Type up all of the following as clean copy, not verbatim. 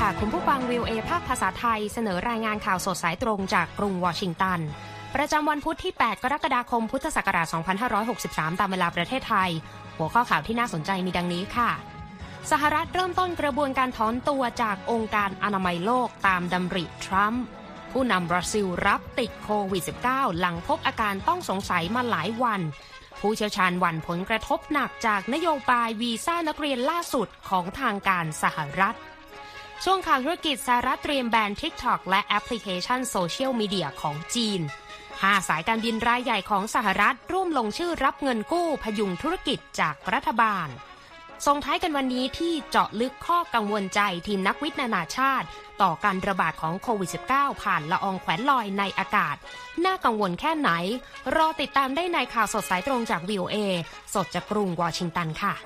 ค่ะคุณผู้ฟัง VOA ภาคภาษาไทยเสนอรายงานข่าวสดสายตรงจากกรุงวอชิงตันประจำวันพุธที่8กรกฎาคมพุทธศักราช2563ตามเวลาประเทศไทยหัวข้อข่าวที่น่าสนใจมีดังนี้ค่ะสหรัฐเริ่มต้นกระบวนการถอนตัวจากองค์การอนามัยโลกตามดำริทรัมป์ผู้นำบราซิลรับติดโควิด -19 หลังพบอาการต้องสงสัยมาหลายวันผู้เชี่ยวชาญหวั่นผลกระทบหนักจากนโยบายวีซ่านักเรียนล่าสุดของทางการสหรัฐช่วงข่าวธุรกิจสหรัฐเตรียมแบน TikTok และแอปพลิเคชันโซเชียลมีเดียของจีน5สายการบินรายใหญ่ของสหรัฐร่วมลงชื่อรับเงินกู้พยุงธุรกิจจากรัฐบาลส่งท้ายกันวันนี้ที่เจาะลึกข้อกังวลใจทีมนักวิทย์นานาชาติต่อการระบาดของโควิด -19 ผ่านละอองแขวนลอยในอากาศน่ากังวลแค่ไหนรอติดตามได้ในข่าวสดสายตรงจาก VOA สดจากกรุงวอชิงตันค่ะ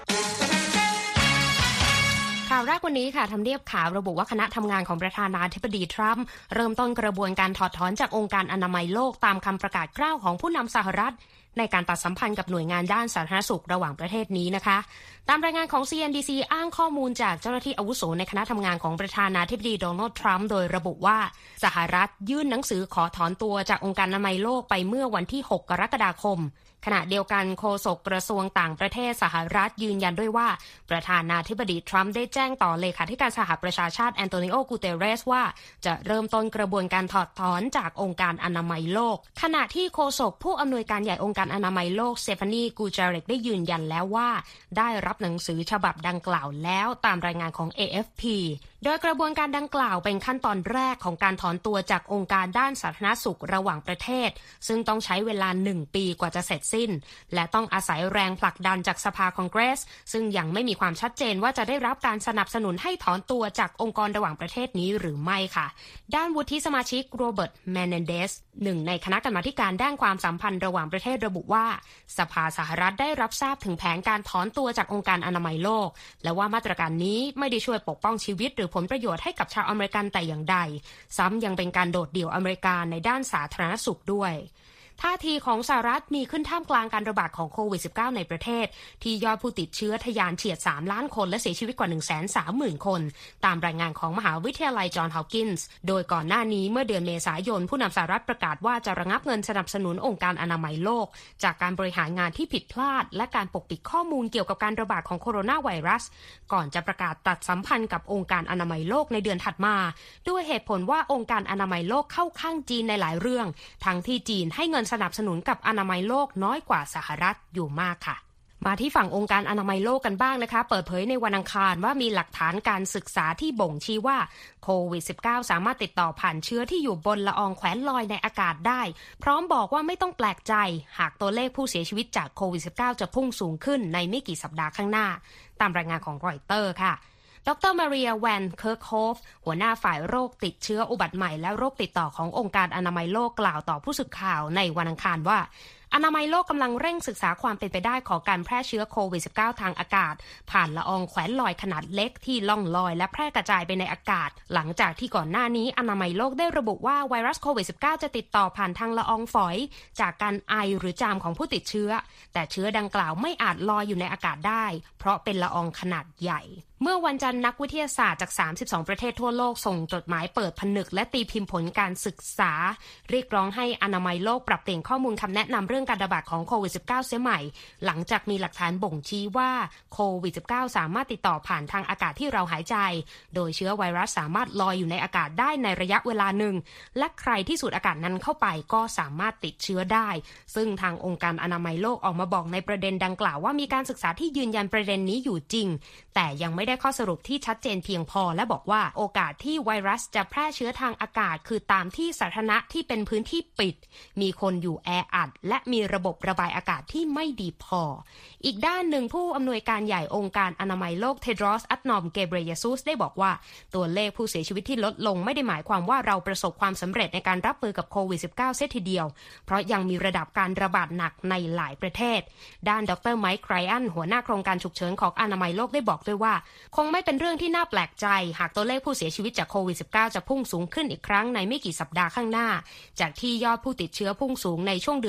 ข่าวแรกวันนี้ค่ะทำเนียบขาวระบุว่าคณะทำงานของประธานาธิบดีทรัมป์เริ่มต้นกระบวนการถอดถอนจากองค์การอนามัยโลกตามคำประกาศกล้าวของผู้นำสหรัฐในการตัดสัมพันธ์กับหน่วยงานด้านสาธารณสุขระหว่างประเทศนี้นะคะตามรายงานของ CNBC อ้างข้อมูลจากเจ้าหน้าที่อาวุโสในคณะทำงานของประธานาธิบดีโดนัลด์ทรัมป์โดยระบุว่าสหรัฐยื่นหนังสือขอถอนตัวจากองค์การอนามัยโลกไปเมื่อวันที่6กรกฎาคมขณะเดียวกันโฆษกกระทรวงต่างประเทศสหรัฐยืนยันด้วยว่าประธานาธิบดีทรัมป์ได้แจ้งต่อเลขาธิการสหประชาชาติแอนโตนิโอ กูเตเรสว่าจะเริ่มต้นกระบวนการถอดถอนจากองค์การอนามัยโลกขณะที่โฆษกผู้อำนวยการใหญ่องค์การอนามัยโลกสเตฟานี กูจาเรกได้ยืนยันแล้วว่าได้รับหนังสือฉบับดังกล่าวแล้วตามรายงานของ AFP โดยกระบวนการดังกล่าวเป็นขั้นตอนแรกของการถอนตัวจากองค์การด้านสาธารณสุขระหว่างประเทศซึ่งต้องใช้เวลา1 ปีกว่าจะเสร็จสิ้นและต้องอาศัยแรงผลักดันจากสภาคองเกรสซึ่งยังไม่มีความชัดเจนว่าจะได้รับการสนับสนุนให้ถอนตัวจากองค์กรระหว่างประเทศนี้หรือไม่ค่ะด้านวุฒิสมาชิกโรเบิร์ต แมนเนนเดสหนึ่งในคณะกรรมาธิการด้านความสัมพันธ์ระหว่างประเทศระบุว่าสภาสหรัฐได้รับทราบถึงแผนการถอนตัวจากองค์การอนามัยโลกและว่ามาตรการนี้ไม่ได้ช่วยปกป้องชีวิตหรือผลประโยชน์ให้กับชาวอเมริกันแต่อย่างใดซ้ำยังเป็นการโดดเดี่ยวอเมริกาในด้านสาธารณสุขด้วยท่าทีของสหรัฐมีขึ้นท่ามกลางการระบาดของโควิด -19 ในประเทศที่ยอดผู้ติดเชื้อทะยานเฉียด3 ล้านคนและเสียชีวิตกว่า 130,000 คนตามรายงานของมหาวิทยาลัยจอห์นฮอปกินส์โดยก่อนหน้านี้เมื่อเดือนเมษายนผู้นำสหรัฐประกาศว่าจะระงับเงินสนับสนุนองค์การอนามัยโลกจากการบริหารงานที่ผิดพลาดและการปกปิดข้อมูลเกี่ยวกับการระบาดของโคโรนาไวรัสก่อนจะประกาศตัดสัมพันธ์กับองค์การอนามัยโลกในเดือนถัดมาด้วยเหตุผลว่าองค์การอนามัยโลกเข้าข้างจีนในหลายเรื่องทั้งที่จีนให้เงินสนับสนุนกับอนามัยโลกน้อยกว่าสหรัฐอยู่มากค่ะมาที่ฝั่งองค์การอนามัยโลกกันบ้างนะคะเปิดเผยในวันอังคารว่ามีหลักฐานการศึกษาที่บ่งชี้ว่าโควิด -19 สามารถติดต่อผ่านเชื้อที่อยู่บนละอองแขวนลอยในอากาศได้พร้อมบอกว่าไม่ต้องแปลกใจหากตัวเลขผู้เสียชีวิตจากโควิด -19 จะพุ่งสูงขึ้นในไม่กี่สัปดาห์ข้างหน้าตามรายงานของรอยเตอร์ค่ะดร. มาเรีย แวนเคิร์กโฮฟหัวหน้าฝ่ายโรคติดเชื้ออุบัติใหม่และโรคติดต่อขององค์การอนามัยโลกกล่าวต่อผู้สื่อข่าวในวันอังคารว่าอนามัยโลกกำลังเร่งศึกษาความเป็นไปได้ของการแพร่เชื้อโควิด -19 ทางอากาศผ่านละอองแขวนลอยขนาดเล็กที่ล่องลอยและแพร่กระจายไปในอากาศหลังจากที่ก่อนหน้านี้อนามัยโลกได้ระบุว่าไวรัสโควิด -19 จะติดต่อผ่านทางละอองฝอยจากการไอหรือจามของผู้ติดเชื้อแต่เชื้อดังกล่าวไม่อาจลอยอยู่ในอากาศได้เพราะเป็นละอองขนาดใหญ่เมื่อวันจันทร์นักวิทยาศาสตร์จาก32ประเทศทั่วโลกส่งจดหมายเปิดผนึกและตีพิมพ์ผลการศึกษาเรียกร้องให้อนามัยโลกปรับเปลี่ยนข้อมูลคำแนะนำเรื่องการระบาดของโควิด -19 เสียใหม่หลังจากมีหลักฐานบ่งชี้ว่าโควิด -19 สามารถติดต่อผ่านทางอากาศที่เราหายใจโดยเชื้อไวรัสสามารถลอยอยู่ในอากาศได้ในระยะเวลาหนึ่งและใครที่สูดอากาศนั้นเข้าไปก็สามารถติดเชื้อได้ซึ่งทางองค์การอนามัยโลกออกมาบอกในประเด็นดังกล่าวว่ามีการศึกษาที่ยืนยันประเด็นนี้อยู่จริงแต่ยังไม่ได้ข้อสรุปที่ชัดเจนเพียงพอและบอกว่าโอกาสที่ไวรัสจะแพร่เชื้อทางอากาศคือตามที่สาธารณะที่เป็นพื้นที่ปิดมีคนอยู่แออัดและมีระบบระบายอากาศที่ไม่ดีพออีกด้านหนึ่งผู้อำนวยการใหญ่องค์การอนามัยโลกเทดรอส อัดนอม เกเบรเยซุสได้บอกว่าตัวเลขผู้เสียชีวิตที่ลดลงไม่ได้หมายความว่าเราประสบความสำเร็จในการรับมือกับโควิด -19 เสียทีเดียวเพราะยังมีระดับการระบาดหนักในหลายประเทศด้านดร. ไมค์ ไรอันหัวหน้าโครงการฉุกเฉินของอนามัยโลกได้บอกด้วยว่าคงไม่เป็นเรื่องที่น่าแปลกใจหากตัวเลขผู้เสียชีวิตจากโควิด -19 จะพุ่งสูงขึ้นอีกครั้งในไม่กี่สัปดาห์ข้างหน้าจากที่ยอดผู้ติดเชื้อพุ่งสูงในช่วงเดือนมิถุนา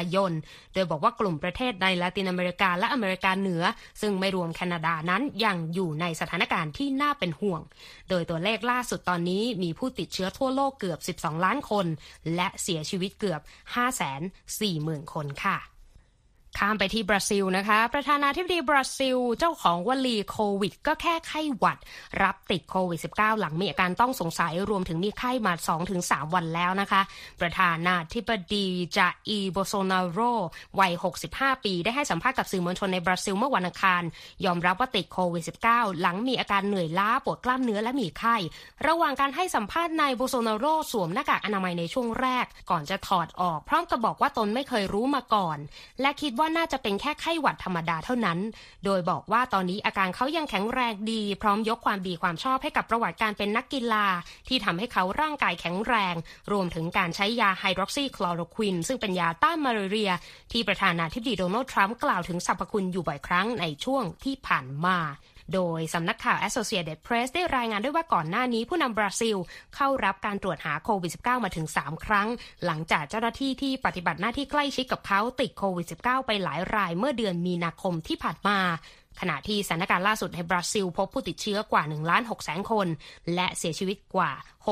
ายนโดยบอกว่ากลุ่มประเทศในละตินอเมริกาและอเมริกาเหนือซึ่งไม่รวมแคนาดานั้นยังอยู่ในสถานการณ์ที่น่าเป็นห่วงโดยตัวเลขล่าสุดตอนนี้มีผู้ติดเชื้อทั่วโลกเกือบ12ล้านคนและเสียชีวิตเกือบ 540,000 คนค่ะข้ามไปที่บราซิลนะคะประธานาธิบดีบราซิลเจ้าของวลีโควิดก็แค่ไข้หวัดรับติดโควิด -19 หลังมีอาการต้องสงสัยรวมถึงมีไข้มา 2-3 วันแล้วนะคะประธานาธิบดีจาอีร์โบโซนาโรวัย65 ปีได้ให้สัมภาษณ์กับสื่อมวลชนในบราซิลเมื่อวันอังคารยอมรับว่าติดโควิด -19 หลังมีอาการเหนื่อยล้าปวดกล้ามเนื้อและมีไข้ระหว่างการให้สัมภาษณ์นายโบโซนาโรสวมหน้ากากอนามัยในช่วงแรกก่อนจะถอดออกพร้อมกับบอกว่าตนไม่เคยรู้มาก่อนและคิดว่าน่าจะเป็นแค่ไข้หวัดธรรมดาเท่านั้นโดยบอกว่าตอนนี้อาการเขายังแข็งแรงดีพร้อมยกความดีความชอบให้กับประวัติการเป็นนักกีฬาที่ทำให้เขาร่างกายแข็งแรงรวมถึงการใช้ยาไฮดรอกซีคลอโรควินซึ่งเป็นยาต้านมาลาเรียที่ประธานาธิบดีโดนัลด์ทรัมป์กล่าวถึงสรรพคุณอยู่บ่อยครั้งในช่วงที่ผ่านมาโดยสำนักข่าว Associated Press ได้รายงานด้วยว่าก่อนหน้านี้ผู้นำบราซิลเข้ารับการตรวจหาโควิด -19 มาถึง3 ครั้งหลังจากเจ้าหน้าที่ที่ปฏิบัติหน้าที่ใกล้ชิดกับเขาติดโควิด -19 ไปหลายรายเมื่อเดือนมีนาคมที่ผ่านมาขณะที่สถานการณ์ล่าสุดในบราซิลพบผู้ติดเชื้อกว่า 1,600,000 คนและเสียชีวิตกว่า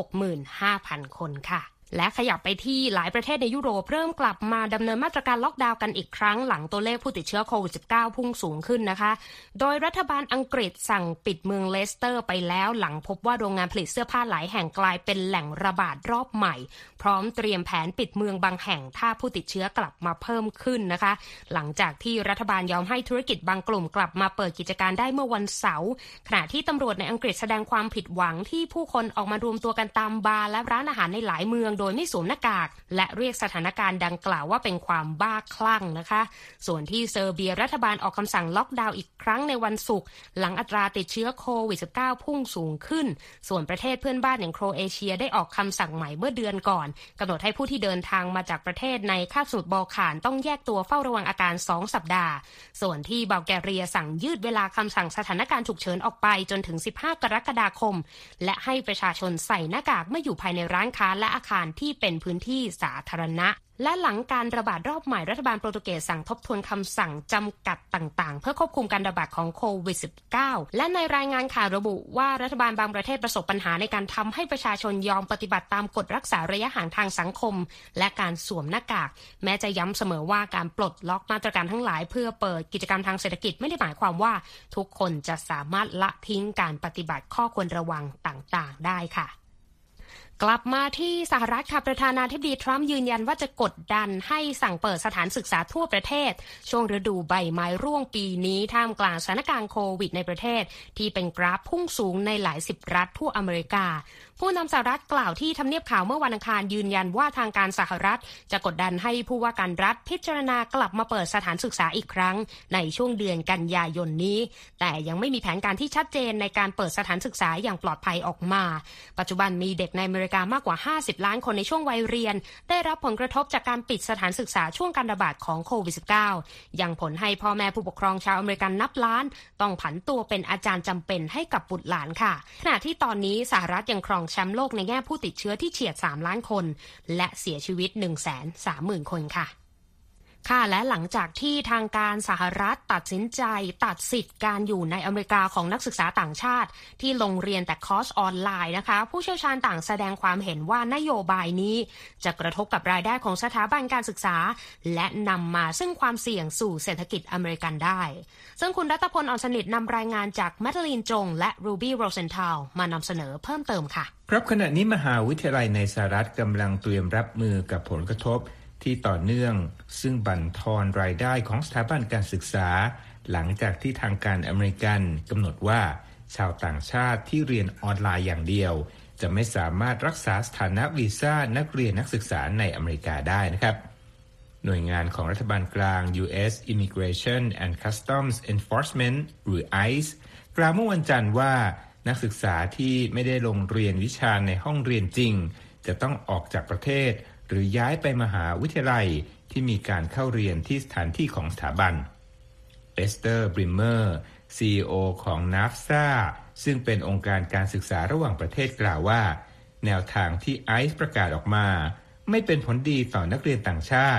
65,000 คนค่ะและขยับไปที่หลายประเทศในยุโรปเริ่มกลับมาดำเนินมาตรการล็อกดาวน์กันอีกครั้งหลังตัวเลขผู้ติดเชื้อโควิด -19 พุ่งสูงขึ้นนะคะโดยรัฐบาลอังกฤษสั่งปิดเมืองเลสเตอร์ไปแล้วหลังพบว่าโรงงานผลิตเสื้อผ้าหลายแห่งกลายเป็นแหล่งระบาดรอบใหม่พร้อมเตรียมแผนปิดเมืองบางแห่งถ้าผู้ติดเชื้อกลับมาเพิ่มขึ้นนะคะหลังจากที่รัฐบาลยอมให้ธุรกิจบางกลุ่มกลับมาเปิดกิจการได้เมื่อวันเสาร์ขณะที่ตำรวจในอังกฤษแสดงความผิดหวังที่ผู้คนออกมารวมตัวกันตามบาร์และร้านอาหารในหลายเมืองโดยไม่สวมหน้ากากและเรียกสถานการณ์ดังกล่าวว่าเป็นความบ้าคลั่งนะคะส่วนที่เซอร์เบียรัฐบาลออกคำสั่งล็อกดาวน์อีกครั้งในวันศุกร์หลังอัตราติดเชื้อโควิด -19 พุ่งสูงขึ้นส่วนประเทศเพื่อนบ้านอย่างโครเอเชียได้ออกคำสั่งใหม่เมื่อเดือนก่อนกำหนดให้ผู้ที่เดินทางมาจากประเทศในคาบสมุทรบอลข่านต้องแยกตัวเฝ้าระวังอาการ2 สัปดาห์ส่วนที่บัลแกเรียสั่งยืดเวลาคำสั่งสถานการณ์ฉุกเฉินออกไปจนถึง15 กรกฎาคมและให้ประชาชนใส่หน้ากากเมื่ออยู่ภายในร้านค้าและอาคารที่เป็นพื้นที่สาธารณะและหลังการระบาดรอบใหม่รัฐบาลโปรตุเกสสั่งทบทวนคำสั่งจำกัดต่างๆเพื่อควบคุมการระบาดของโควิด -19 และในรายงานข่าวระบุว่ารัฐบาลบางประเทศประสบปัญหาในการทำให้ประชาชนยอมปฏิบัติตามกฎรักษาระยะห่างทางสังคมและการสวมหน้ากากแม้จะย้ำเสมอว่าการปลดล็อกมาตรการทั้งหลายเพื่อเปิดกิจกรรมทางเศรษฐกิจไม่ได้หมายความว่าทุกคนจะสามารถละทิ้งการปฏิบัติข้อควรระวังต่างๆได้ค่ะกลับมาที่สหรัฐค่ะประธานาธิบดีทรัมป์ยืนยันว่าจะกดดันให้สั่งเปิดสถานศึกษาทั่วประเทศช่วงฤดูใบไม้ร่วงปีนี้ท่ามกลางสถานการณ์โควิดในประเทศที่เป็นกราฟพุ่งสูงในหลาย10 รัฐทั่วอเมริกาผู้นำสหรัฐกล่าวที่ทำเนียบขาวเมื่อวันอังคารยืนยันว่าทางการสหรัฐจะกดดันให้ผู้ว่าการรัฐพิจารณากลับมาเปิดสถานศึกษาอีกครั้งในช่วงเดือนกันยายนนี้แต่ยังไม่มีแผนการที่ชัดเจนในการเปิดสถานศึกษาอย่างปลอดภัยออกมาปัจจุบันมีเด็กในอเมริกามากกว่า50 ล้านคนในช่วงวัยเรียนได้รับผลกระทบจากการปิดสถานศึกษาช่วงการระบาดของโควิด -19 ยังผลให้พ่อแม่ผู้ปกครองชาวอเมริกันนับล้านต้องผันตัวเป็นอาจารย์จำเป็นให้กับบุตรหลานค่ะขณะที่ตอนนี้สหรัฐยังครองแชมป์โลกในแง่ผู้ติดเชื้อที่เฉียด3 ล้านคนและเสียชีวิต 130,000 คนค่ะและหลังจากที่ทางการสหรัฐตัดสินใจตัดสิทธิ์การอยู่ในอเมริกาของนักศึกษาต่างชาติที่ลงเรียนแต่คอร์สออนไลน์นะคะผู้เชี่ยวชาญต่างแสดงความเห็นว่านโยบายนี้จะกระทบกับรายได้ของสถาบันการศึกษาและนำมาซึ่งความเสี่ยงสู่เศรษฐกิจอเมริกันได้ซึ่งคุณรัตพล อ่อนสนิทนำรายงานจากแมทลีนจงและรูบี้โรเซนทาลมานำเสนอเพิ่มเติมค่ะครับขณะนี้มหาวิทยาลัยในสหรัฐกำลังเตรียมรับมือกับผลกระทบที่ต่อเนื่องซึ่งบั่นทอนรายได้ของสถาบันการศึกษาหลังจากที่ทางการอเมริกันกำหนดว่าชาวต่างชาติที่เรียนออนไลน์อย่างเดียวจะไม่สามารถรักษาสถานะวีซ่านักเรียนนักศึกษาในอเมริกาได้นะครับหน่วยงานของรัฐบาลกลาง U.S. Immigration and Customs Enforcement หรือ ICE กล่าวเมื่อวันจันทร์ว่านักศึกษาที่ไม่ได้ลงเรียนวิชาในห้องเรียนจริงจะต้องออกจากประเทศหรือย้ายไปมหาวิทยาลัยที่มีการเข้าเรียนที่สถานที่ของสถาบันเอสเตอร์บริมเมอร์ CEO ของ NAFSA ซึ่งเป็นองค์การการศึกษาระหว่างประเทศกล่าวว่าแนวทางที่ ICE ประกาศออกมาไม่เป็นผลดีต่อนักเรียนต่างชาติ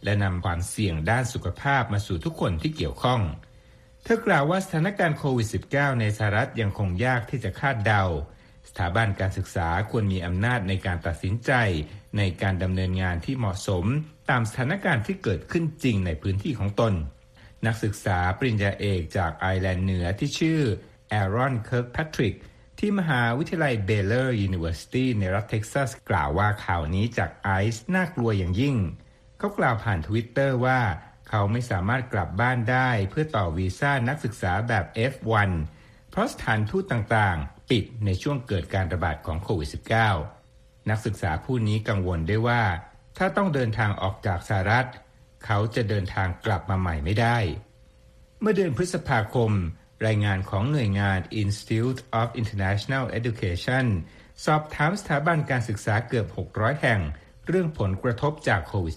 และนำความเสี่ยงด้านสุขภาพมาสู่ทุกคนที่เกี่ยวข้องเธอกล่าวว่าสถานการณ์โควิด -19 ในสหรัฐยังคงยากที่จะคาดเดาสถาบันการศึกษาควรมีอำนาจในการตัดสินใจในการดำเนินงานที่เหมาะสมตามสถานการณ์ที่เกิดขึ้นจริงในพื้นที่ของตนนักศึกษาปริญญาเอกจากไอร์แลนด์เหนือที่ชื่อแอรอนเคิร์กแพทริกที่มหาวิทยาลัยเบเลอร์ยูนิเวอร์ซิตี้ในรัฐเท็กซัสกล่าวว่าข่าวนี้จากไอซ์น่ากลัวอย่างยิ่งเขากล่าวผ่าน Twitter ว่าเขาไม่สามารถกลับบ้านได้เพื่อต่อวีซ่านักศึกษาแบบ F1 เพราะสถานทูตต่างๆปิดในช่วงเกิดการระบาดของโควิด -19 นักศึกษาผู้นี้กังวลได้ว่าถ้าต้องเดินทางออกจากสหรัฐเขาจะเดินทางกลับมาใหม่ไม่ได้เมื่อเดือนพฤษภาคมรายงานของหน่วยงาน Institute of International Education สอบถามสถาบันการศึกษาเกือบ600แห่งเรื่องผลกระทบจากโควิด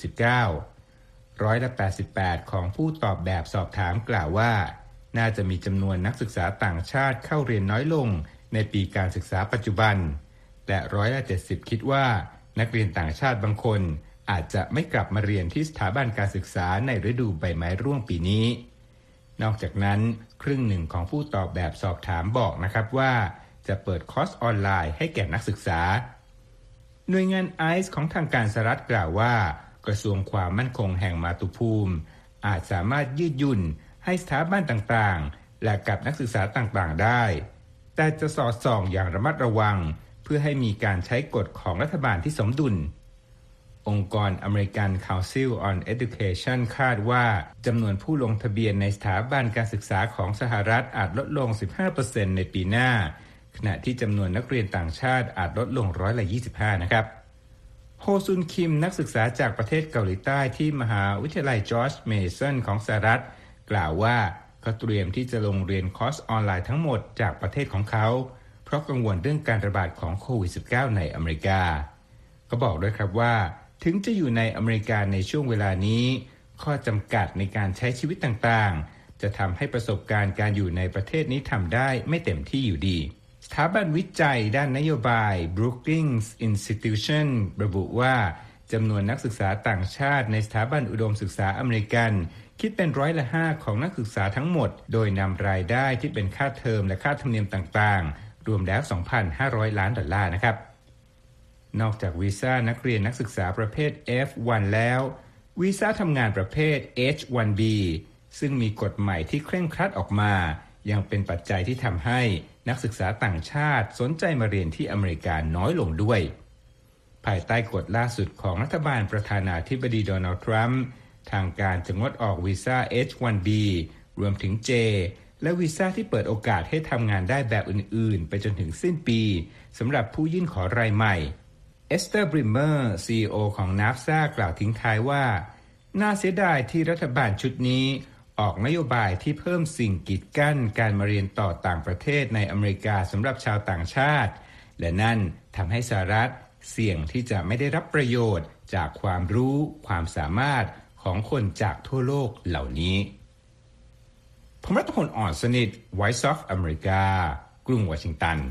-19 88%ของผู้ตอบแบบสอบถามกล่าวว่าน่าจะมีจำนวนนักศึกษาต่างชาติเข้าเรียนน้อยลงในปีการศึกษาปัจจุบันและ70%คิดว่านักเรียนต่างชาติบางคนอาจจะไม่กลับมาเรียนที่สถาบันการศึกษาในฤดูใบไม้ร่วงปีนี้นอกจากนั้นครึ่งหนึ่งของผู้ตอบแบบสอบถามบอกนะครับว่าจะเปิดคอร์สออนไลน์ให้แก่นักศึกษาหน่วยงานไอซ์ของทางการสหรัฐกล่าวว่ากระทรวงความมั่นคงแห่งมาตุภูมิอาจสามารถยืดหยุ่นให้สถาบันต่างๆและกับนักศึกษาต่างๆได้แต่จะสอดส่องอย่างระมัดระวังเพื่อให้มีการใช้กฎของรัฐบาลที่สมดุลองค์กร American Council on Education คาดว่าจำนวนผู้ลงทะเบียนในสถาบันการศึกษาของสหรัฐอาจลดลง 15% ในปีหน้าขณะที่จำนวนนักเรียนต่างชาติอาจลดลง25%นะครับโฮซุนคิมนักศึกษาจากประเทศเกาหลีใต้ที่มหาวิทยาลัยจอร์จเมสันของสหรัฐกล่าวว่าเขาเตรียมที่จะลงเรียนคอร์สออนไลน์ทั้งหมดจากประเทศของเขาเพราะกังวลเรื่องการระบาดของโควิด -19 ในอเมริกาเขาบอกด้วยครับว่าถึงจะอยู่ในอเมริกาในช่วงเวลานี้ข้อจำกัดในการใช้ชีวิตต่างๆจะทำให้ประสบการณ์การอยู่ในประเทศนี้ทำได้ไม่เต็มที่อยู่ดีสถาบันวิจัยด้านนโยบาย Brookings Institution ระบุว่าจำนวนนักศึกษาต่างชาติในสถาบันอุดมศึกษาอเมริกันคิดเป็น5%ของนักศึกษาทั้งหมดโดยนำรายได้ที่เป็นค่าเทอมและค่าธรรมเนียมต่างๆรวมแล้ว $2,500 ล้านนะครับนอกจากวีซ่านักเรียนนักศึกษาประเภท F1 แล้ววีซ่าทำงานประเภท H1B ซึ่งมีกฎใหม่ที่เคร่งครัดออกมายังเป็นปัจจัยที่ทำให้นักศึกษาต่างชาติสนใจมาเรียนที่อเมริกาน้อยลงด้วยภายใต้กฎล่าสุดของรัฐบาลประธานาธิบดีโดนัลด์ทรัมป์ทางการจะงดออกวีซ่า H1B รวมถึง J และวีซ่าที่เปิดโอกาสให้ทำงานได้แบบอื่นๆไปจนถึงสิ้นปีสำหรับผู้ยื่นขอรายใหม่เอสเตอร์ บริมเมอร์ CEO ของ NAFSA กล่าวทิ้งท้ายว่าน่าเสียดายที่รัฐบาลชุดนี้ออกนโยบายที่เพิ่มสิ่งกีดกั้นการมาเรียนต่อต่างประเทศในอเมริกาสำหรับชาวต่างชาติและนั่นทำให้สหรัฐเสี่ยงที่จะไม่ได้รับประโยชน์จากความรู้ความสามารถของคนจากทั่วโลกเหล่านี้ผมรัฐพล อ่อนสนิท Voice of America กรุงวอชิงตัน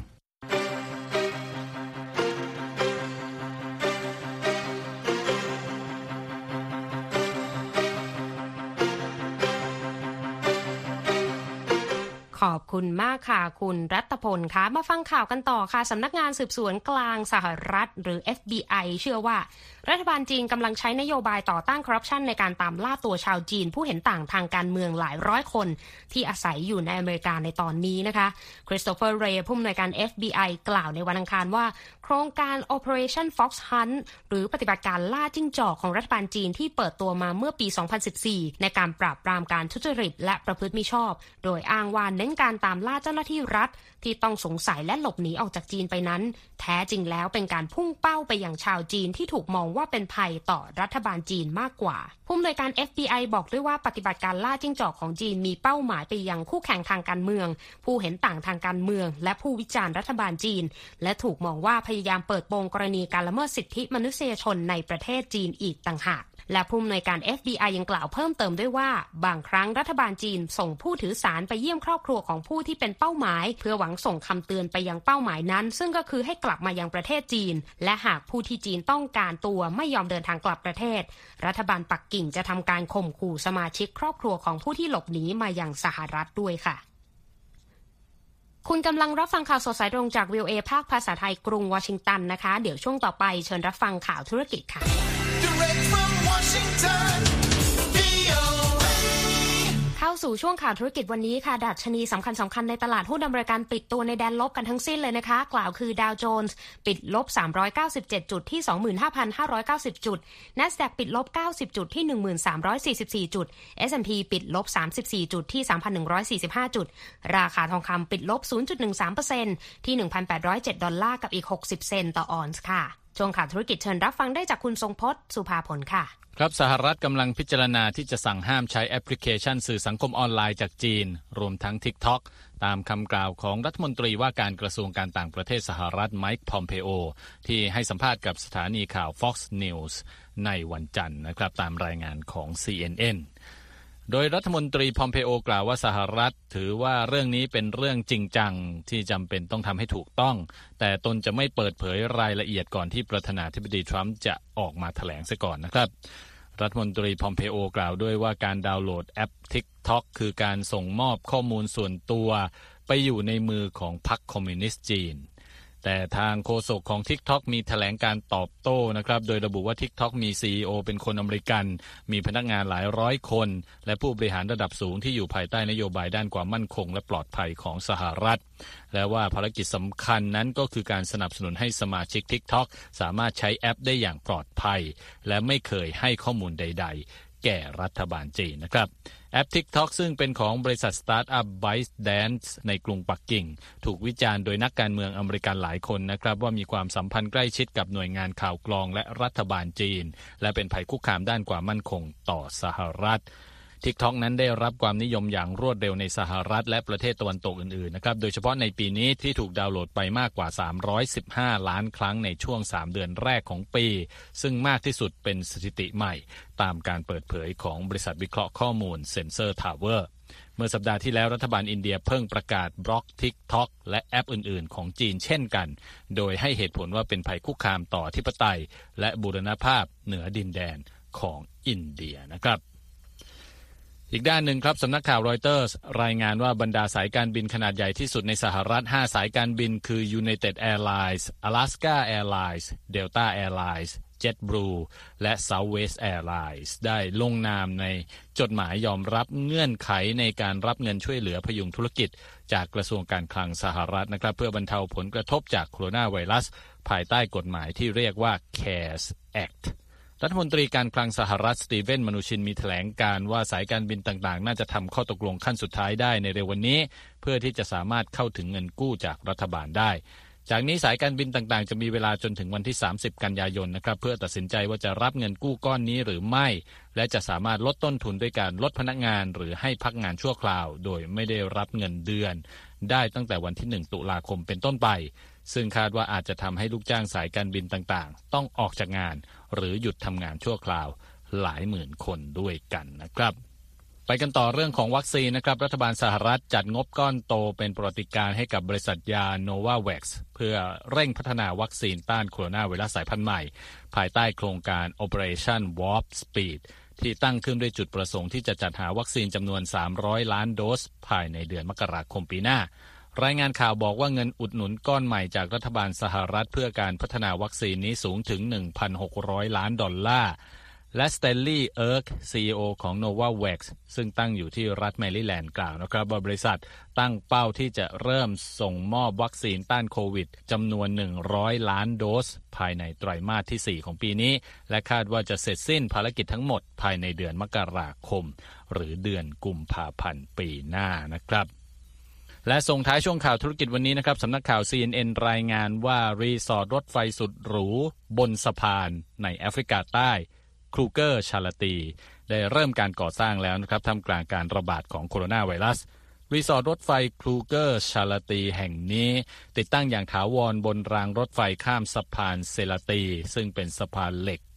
ขอบคุณมากค่ะคุณรัตพลคะมาฟังข่าวกันต่อค่ะสำนักงานสืบสวนกลางสหรัฐหรือ FBI เชื่อว่ารัฐบาลจีนกำลังใช้นโยบายต่อต้านคอร์รัปชันในการตามล่าตัวชาวจีนผู้เห็นต่างทางการเมืองหลายร้อยคนที่อาศัยอยู่ในอเมริกาในตอนนี้นะคะคริสโตเฟอร์เรย์ผู้อำนวยการ FBI กล่าวในวันอังคารว่าโครงการ Operation Fox Hunt หรือปฏิบัติการล่าจิ้งจอกของรัฐบาลจีนที่เปิดตัวมาเมื่อปี 2014 ในการปราบปรามการทุจริตและประพฤติมิชอบโดยอ้างว่าเน้นการตามล่าเจ้าหน้าที่รัฐที่ต้องสงสัยและหลบหนีออกจากจีนไปนั้นแท้จริงแล้วเป็นการพุ่งเป้าไปยังชาวจีนที่ถูกมองว่าเป็นภัยต่อรัฐบาลจีนมากกว่าผู้อำนวยการ FBI บอกด้วยว่าปฏิบัติการล่าจิ้งจอกของจีนมีเป้าหมายไปยังคู่แข่งทางการเมืองผู้เห็นต่างทางการเมืองและผู้วิจารณ์รัฐบาลจีนและถูกมองว่าพยายามเปิดโปงกรณีการละเมิดสิทธิมนุษยชนในประเทศจีนอีกต่างหากและผู้อำนวยการ FBI ยังกล่าวเพิ่มเติมด้วยว่าบางครั้งรัฐบาลจีนส่งผู้ถือสารไปเยี่ยมครอบครัวของผู้ที่เป็นเป้าหมายเพื่อหวังส่งคำเตือนไปยังเป้าหมายนั้นซึ่งก็คือให้กลับมายังประเทศจีนและหากผู้ที่จีนต้องการตัวไม่ยอมเดินทางกลับประเทศรัฐบาลปักกิ่งจะทำการข่มขู่สมาชิกครอบครัวของผู้ที่หลบหนีมายังสหรัฐด้วยค่ะคุณกำลังรับฟังข่าวสดสายตรงจาก VOA ภาคภาษาไทยกรุงวอชิงตันนะคะเดี๋ยวช่วงต่อไปเชิญรับฟังข่าวธุรกิจค่ะเข้าสู่ช่วงข่าวธุรกิจวันนี้ค่ะดัชนีสำคัญในตลาดหุ้นอเมริกันปิดตัวในแดนลบกันทั้งสิ้นเลยนะคะกล่าวคือดาวโจนส์ปิดลบ397จุดที่ 25,590 จุด NASDAQ ปิดลบ90จุดที่ 1344 จุด S&P ปิดลบ34จุดที่ 3,145 จุดราคาทองคำปิดลบ 0.13% ที่ $1,807 กับอีก60เซนต์ต่อออนซ์ค่ะช่วงข่าวธุรกิจเชิญรับฟังได้จากคุณทรงพจน์สุภาผลค่ะครับสหรัฐกำลังพิจารณาที่จะสั่งห้ามใช้แอปพลิเคชันสื่อสังคมออนไลน์จากจีนรวมทั้ง TikTok ตามคำกล่าวของรัฐมนตรีว่าการกระทรวงการต่างประเทศสหรัฐไมค์พอมเพโอที่ให้สัมภาษณ์กับสถานีข่าว Fox News ในวันจันทร์นะครับตามรายงานของ CNNโดยรัฐมนตรีพอมเพโอกล่าวว่าสหรัฐถือว่าเรื่องนี้เป็นเรื่องจริงจังที่จำเป็นต้องทำให้ถูกต้องแต่ตนจะไม่เปิดเผยรายละเอียดก่อนที่ประธานาธิบดีทรัมป์จะออกมาแถลงซะก่อนนะครับรัฐมนตรีพอมเพโอกล่าวด้วยว่าการดาวน์โหลดแอป TikTok คือการส่งมอบข้อมูลส่วนตัวไปอยู่ในมือของพรรคคอมมิวนิสต์จีนแต่ทางโฆษกของ TikTok มีแถลงการตอบโต้นะครับโดยระบุว่า TikTok มี CEO เป็นคนอเมริกันมีพนักงานหลายร้อยคนและผู้บริหารระดับสูงที่อยู่ภายใต้นโยบายด้านความมั่นคงและปลอดภัยของสหรัฐและว่าภารกิจสำคัญนั้นก็คือการสนับสนุนให้สมาชิก TikTok สามารถใช้แอปได้อย่างปลอดภัยและไม่เคยให้ข้อมูลใดๆแก่รัฐบาลจีนนะครับแอป TikTok ซึ่งเป็นของบริษัทสตาร์ทอัพ ByteDance ในกรุงปักกิ่งถูกวิจารณ์โดยนักการเมืองอเมริกันหลายคนนะครับว่ามีความสัมพันธ์ใกล้ชิดกับหน่วยงานข่าวกรองและรัฐบาลจีนและเป็นภัยคุกคามด้านความมั่นคงต่อสหรัฐTikTok นั้นได้รับความนิยมอย่างรวดเร็วในสหรัฐและประเทศตะวันตกอื่นๆนะครับโดยเฉพาะในปีนี้ที่ถูกดาวน์โหลดไปมากกว่า315ล้านครั้งในช่วง3เดือนแรกของปีซึ่งมากที่สุดเป็นสถิติใหม่ตามการเปิดเผยของบริษัทวิเคราะห์ข้อมูล Sensor Tower เมื่อสัปดาห์ที่แล้วรัฐบาลอินเดียเพิ่งประกาศบล็อก TikTok และแอปอื่นๆของจีนเช่นกันโดยให้เหตุผลว่าเป็นภัยคุกคามต่ออธิปไตยและบูรณภาพเหนือดินแดนของอินเดียนะครับอีกด้านหนึ่งครับสำนักข่าวรอยเตอร์สรายงานว่าบรรดาสายการบินขนาดใหญ่ที่สุดในสหรัฐ5สายการบินคือ United Airlines, Alaska Airlines, Delta Airlines, JetBlue และ Southwest Airlines ได้ลงนามในจดหมายยอมรับเงื่อนไขในการรับเงินช่วยเหลือพยุงธุรกิจจากกระทรวงการคลังสหรัฐนะครับเพื่อบรรเทาผลกระทบจากโคโรนาไวรัสภายใต้กฎหมายที่เรียกว่า CARES Actรัฐมนตรีการคลังสหรัฐสตีเวนมนูชินมีแถลงการว่าสายการบินต่างๆน่าจะทำข้อตกลงขั้นสุดท้ายได้ในเร็ววันนี้เพื่อที่จะสามารถเข้าถึงเงินกู้จากรัฐบาลได้จากนี้สายการบินต่างๆจะมีเวลาจนถึงวันที่30กันยายนนะครับเพื่อตัดสินใจว่าจะรับเงินกู้ก้อนนี้หรือไม่และจะสามารถลดต้นทุนด้วยการลดพนักงานหรือให้พักงานชั่วคราวโดยไม่ได้รับเงินเดือนได้ตั้งแต่วันที่1ตุลาคมเป็นต้นไปซึ่งคาดว่าอาจจะทำให้ลูกจ้างสายการบินต่างๆต้องออกจากงานหรือหยุดทำงานชั่วคราวหลายหมื่นคนด้วยกันนะครับไปกันต่อเรื่องของวัคซีนนะครับรัฐบาลสหรัฐจัดงบก้อนโตเป็นประวัติการณ์ให้กับบริษัทยา Novavax เพื่อเร่งพัฒนาวัคซีนต้านโคโรนาไวรัสสายพันธุ์ใหม่ภายใต้โครงการ Operation Warp Speed ที่ตั้งขึ้นด้วยจุดประสงค์ที่จะจัดหาวัคซีนจำนวน300ล้านโดสภายในเดือนมกราคมปีหน้ารายงานข่าวบอกว่าเงินอุดหนุนก้อนใหม่จากรัฐบาลสหรัฐเพื่อการพัฒนาวัคซีนนี้สูงถึง 1,600 ล้านดอลลาร์และสเตนลีย์เอิร์ก CEO ของ Novavax ซึ่งตั้งอยู่ที่รัฐแมริแลนด์กล่าวนะครับว่าบริษัทตั้งเป้าที่จะเริ่มส่งมอบวัคซีนต้านโควิดจำนวน100ล้านโดสภายในไตรมาสที่4ของปีนี้และคาดว่าจะเสร็จสิ้นภารกิจทั้งหมดภายในเดือนมกราคมหรือเดือนกุมภาพันธ์ปีหน้านะครับและส่งท้ายช่วงข่าวธุรกิจวันนี้นะครับสำนักข่าว CNN รายงานว่ารีสอร์ทรถไฟสุดหรูบนสะพานในแอฟริกาใต้ครูเกอร์ชาลาตีได้เริ่มการก่อสร้างแล้วนะครับท่ามกลางการระบาดของโคโรนาไวรัสรีสอร์ทรถไฟครูเกอร์ชาลาตีแห่งนี้ติดตั้งอย่างถาวรบนรางรถไฟข้ามสะพานเซลาตีซึ่งเป็นสะพานเหล็ก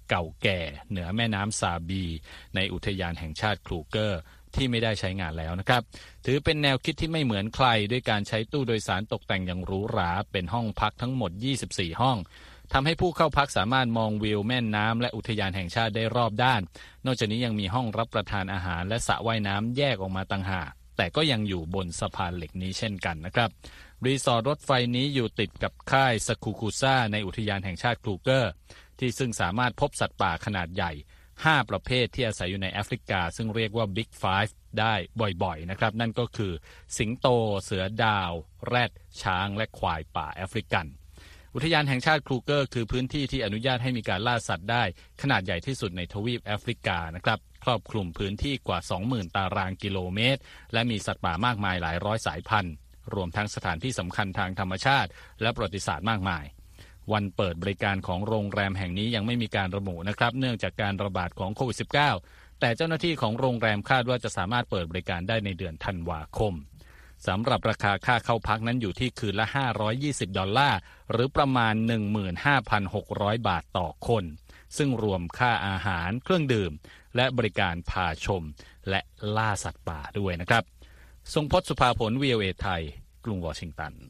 เก่าแก่เหนือแม่น้ำซาบีในอุทยานแห่งชาติครูเกอร์ที่ไม่ได้ใช้งานแล้วนะครับถือเป็นแนวคิดที่ไม่เหมือนใครด้วยการใช้ตู้โดยสารตกแต่งอย่างหรูหราเป็นห้องพักทั้งหมด24ห้องทำให้ผู้เข้าพักสามารถมองวิวแม่น้ำและอุทยานแห่งชาติได้รอบด้านนอกจากนี้ยังมีห้องรับประทานอาหารและสระว่ายน้ำแยกออกมาต่างหากแต่ก็ยังอยู่บนสะพานเหล็กนี้เช่นกันนะครับรีสอร์ทรถไฟนี้อยู่ติดกับค่ายสคูคูซ่าในอุทยานแห่งชาติครูเกอร์ที่ซึ่งสามารถพบสัตว์ป่าขนาดใหญ่5ประเภทที่อาศัยอยู่ในแอฟริกาซึ่งเรียกว่า Big Five ได้บ่อยๆนะครับนั่นก็คือสิงโตเสือดาวแรดช้างและควายป่าแอฟริกันอุทยานแห่งชาติครูเกอร์คือพื้นที่ที่อนุญาตให้มีการล่าสัตว์ได้ขนาดใหญ่ที่สุดในทวีปแอฟริกานะครับครอบคลุมพื้นที่กว่า 20,000 ตารางกิโลเมตรและมีสัตว์ป่ามากมายหลายร้อยสายพันธุ์รวมทั้งสถานที่สำคัญทางธรรมชาติและประวัติศาสตร์มากมายวันเปิดบริการของโรงแรมแห่งนี้ยังไม่มีการระบุนะครับเนื่องจากการระบาดของโควิด -19 แต่เจ้าหน้าที่ของโรงแรมคาดว่าจะสามารถเปิดบริการได้ในเดือนธันวาคมสำหรับราคาค่าเข้าพักนั้นอยู่ที่คืนละ$520หรือประมาณ 15,600 บาทต่อคนซึ่งรวมค่าอาหารเครื่องดื่มและบริการพาชมและล่าสัตว์ป่าด้วยนะครับทรงพจน์ สุภาผล VOA ไทยกรุงวอชิงตัน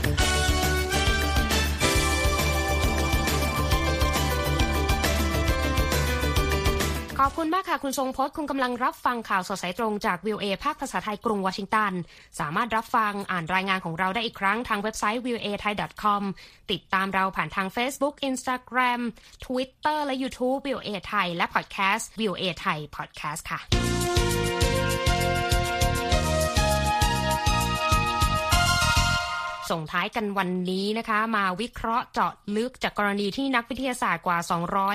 ขอบคุณมากค่ะคุณทรงพจน์คุณกำลังรับฟังข่าวสดสายตรงจาก VOA ภาคภาษาไทยกรุงวอชิงตันสามารถรับฟังอ่านรายงานของเราได้อีกครั้งทางเว็บไซต์ voathai.com ติดตามเราผ่านทาง Facebook Instagram Twitter และ YouTube VOA ไทยและ Podcast VOA ไทย Podcast ค่ะส่งท้ายกันวันนี้นะคะมาวิเคราะห์เจาะลึกจากกรณีที่นักวิทยาศาสตร์กว่า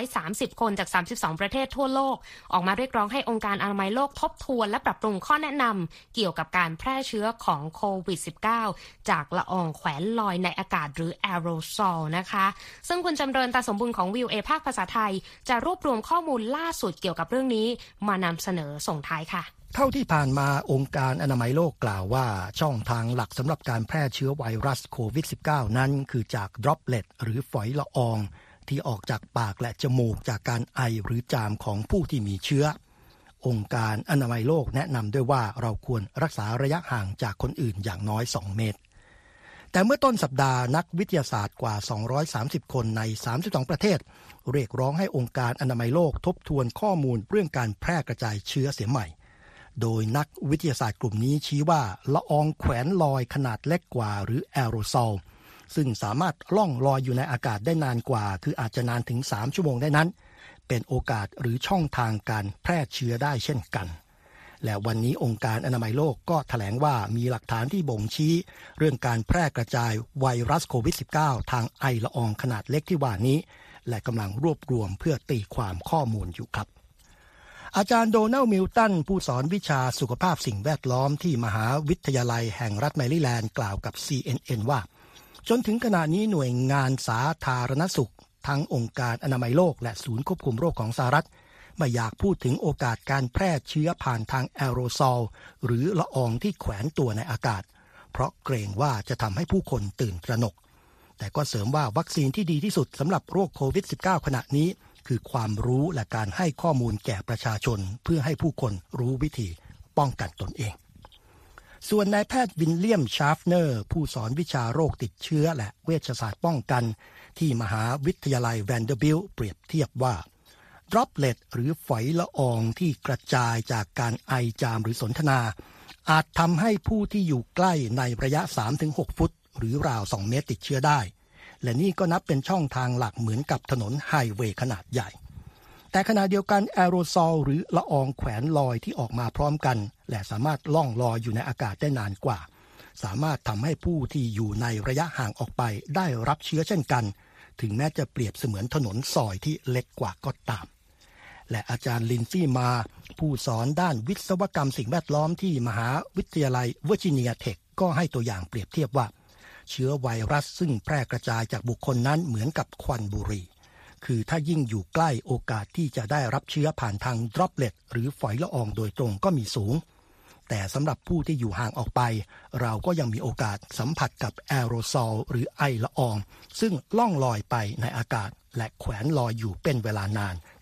230คนจาก32ประเทศทั่วโลกออกมาเรียกร้องให้องค์การอนามัยโลกทบทวนและปรับปรุงข้อแนะนำเกี่ยวกับการแพร่เชื้อของโควิด -19 จากละอองแขวนลอยในอากาศหรือแอโรซอลนะคะซึ่งคุณจำเริญตาสมบูรณ์ของ VOA ภาคภาษาไทยจะรวบรวมข้อมูลล่าสุดเกี่ยวกับเรื่องนี้มานำเสนอส่งท้ายค่ะเท่าที่ผ่านมาองค์การอนามัยโลกกล่าวว่าช่องทางหลักสำหรับการแพร่เชื้อไวรัสโควิด -19 นั้นคือจากดรอปเลตหรือฝอยละอองที่ออกจากปากและจมูกจากการไอหรือจามของผู้ที่มีเชื้อองค์การอนามัยโลกแนะนำด้วยว่าเราควรรักษาระยะห่างจากคนอื่นอย่างน้อย2เมตรแต่เมื่อต้นสัปดาห์นักวิทยาศาสตร์กว่า230คนใน32ประเทศเรียกร้องให้องค์การอนามัยโลกทบทวนข้อมูลเรื่องการแพร่กระจายเชื้อเสียใหม่โดยนักวิทยาศาสตร์กลุ่มนี้ชี้ว่าละอองแขวนลอยขนาดเล็กกว่าหรือแอโรซอลซึ่งสามารถล่องลอยอยู่ในอากาศได้นานกว่าคืออาจจะนานถึง3ชั่วโมงได้นั้นเป็นโอกาสหรือช่องทางการแพร่เชื้อได้เช่นกันและวันนี้องค์การอนามัยโลกก็แถลงว่ามีหลักฐานที่บ่งชี้เรื่องการแพร่กระจายไวรัสโควิด -19 ทางไอละอองขนาดเล็กที่ว่านี้และกำลังรวบรวมเพื่อตีความข้อมูลอยู่ครับอาจารย์โดนัลด์มิลตันผู้สอนวิชาสุขภาพสิ่งแวดล้อมที่มหาวิทยาลัยแห่งรัฐแมริแลนด์กล่าวกับ CNN ว่าจนถึงขณะนี้หน่วยงานสาธารณสุขทั้งองค์การอนามัยโลกและศูนย์ควบคุมโรคของสหรัฐไม่อยากพูดถึงโอกาสการแพร่เชื้อผ่านทางแอโรซอลหรือละอองที่แขวนตัวในอากาศเพราะเกรงว่าจะทำให้ผู้คนตื่นตระหนกแต่ก็เสริมว่าวัคซีนที่ดีที่สุดสำหรับโรคโควิด -19 ขณะนี้คือความรู้และการให้ข้อมูลแก่ประชาชนเพื่อให้ผู้คนรู้วิธีป้องกันตนเองส่วนนายแพทย์วิลเลียมชาฟเนอร์ผู้สอนวิชาโรคติดเชื้อและเวชศาสตร์ป้องกันที่มหาวิทยาลัยแวนเดอร์บิลต์เปรียบเทียบว่าดรอปเลตหรือฝอยละอองที่กระจายจากการไอจามหรือสนทนาอาจทำให้ผู้ที่อยู่ใกล้ในระยะ 3-6 ฟุตหรือราว2เมตรติดเชื้อได้และนี่ก็นับเป็นช่องทางหลักเหมือนกับถนนไฮเวย์ขนาดใหญ่แต่ขณะเดียวกันแอโรซอลหรือละอองแขวนลอยที่ออกมาพร้อมกันและสามารถล่องลอยอยู่ในอากาศได้นานกว่าสามารถทำให้ผู้ที่อยู่ในระยะห่างออกไปได้รับเชื้อเช่นกันถึงแม้จะเปรียบเสมือนถนนซอยที่เล็กกว่าก็ตามและอาจารย์ลินซี่มาผู้สอนด้านวิศวกรรมสิ่งแวดล้อมที่มหาวิทยาลัยเวอร์จิเนียเทคก็ให้ตัวอย่างเปรียบเทียบว่าเชื้อไวรัสซึ่งแพร่กระจายจากบุคคลนั้นเหมือนกับควันบุหรี่คือถ้ายิ่งอยู่ใกล้โอกาสที่จะได้รับเชื้อผ่านทางดรอปเลตหรือฝอยละอองโดยตรงก็มีสูงแต่สำหรับผู้ที่อยู่ห่างออกไปเราก็ยังมีโอกาสสัมผัสกับแอโรซอลหรือไอละอองซึ่งล่องลอยไปในอากาศและแขวนลอยอยู่เป็นเวลานาน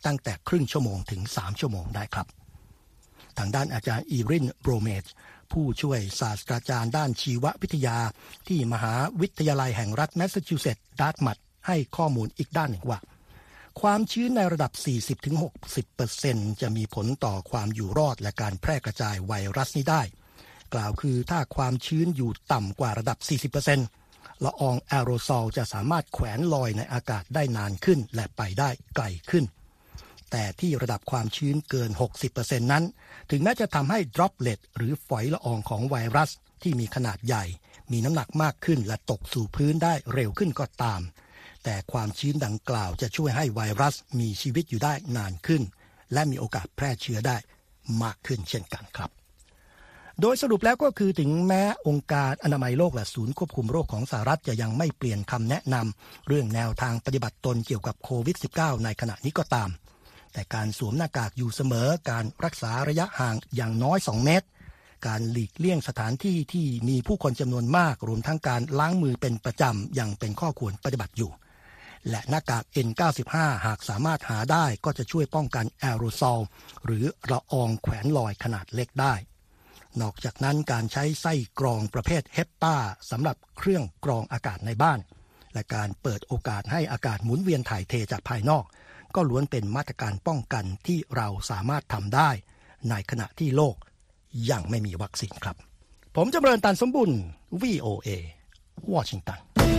ตั้งแต่ครึ่งชั่วโมงถึง3ชั่วโมงได้ครับทางด้านอาจารย์อีรินโบรเมจผู้ช่วยศาสตราจารย์ด้านชีววิทยาที่มหาวิทยาลัยแห่งรัฐแมสซาชูเซตส์ดาร์ทมัธให้ข้อมูลอีกด้านหนึ่งว่าความชื้นในระดับ 40-60% จะมีผลต่อความอยู่รอดและการแพร่กระจายไวรัสนี้ได้กล่าวคือถ้าความชื้นอยู่ต่ำกว่าระดับ 40%ละอองแอโรซอลจะสามารถแขวนลอยในอากาศได้นานขึ้นและไปได้ไกลขึ้นแต่ที่ระดับความชื้นเกิน 60% นั้นถึงแม้จะทำให้ดรอปเลตหรือฝอยละอองของไวรัสที่มีขนาดใหญ่มีน้ำหนักมากขึ้นและตกสู่พื้นได้เร็วขึ้นก็ตามแต่ความชื้นดังกล่าวจะช่วยให้ไวรัสมีชีวิตอยู่ได้นานขึ้นและมีโอกาสแพร่เชื้อได้มากขึ้นเช่นกันครับโดยสรุปแล้วก็คือถึงแม้องค์การอนามัยโลกและศูนย์ควบคุมโรคของสหรัฐจะยังไม่เปลี่ยนคำแนะนำเรื่องแนวทางปฏิบัติตนเกี่ยวกับโควิด -19 ในขณะนี้ก็ตามแต่การสวมหน้ากากอยู่เสมอการรักษาระยะห่างอย่างน้อย2 เมตรการหลีกเลี่ยงสถานที่ที่มีผู้คนจำนวนมากรวมทั้งการล้างมือเป็นประจำยังเป็นข้อควรปฏิบัติอยู่และหน้ากาก N95 หากสามารถหาได้ก็จะช่วยป้องกันแอโรซอลหรือละอองแขวนลอยขนาดเล็กได้นอกจากนั้นการใช้ไส้กรองประเภทเฮปปาสำหรับเครื่องกรองอากาศในบ้านและการเปิดโอกาสให้อากาศหมุนเวียนถ่ายเทจากภายนอกก็ล้วนเป็นมาตรการป้องกันที่เราสามารถทำได้ในขณะที่โลกยังไม่มีวัคซีนครับผมจำเริญ ตันสมบุญ VOA วอชิงตัน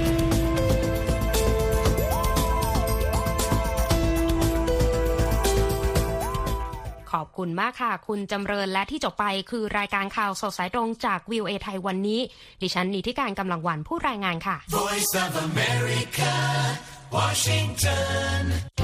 ขอบคุณมากค่ะคุณจำเริญและที่จบไปคือรายการข่าวสดสายตรงจาก VOA ไทยวันนี้ดิฉันนิติการกำลังวันผู้รายงานค่ะ Voice of America Washington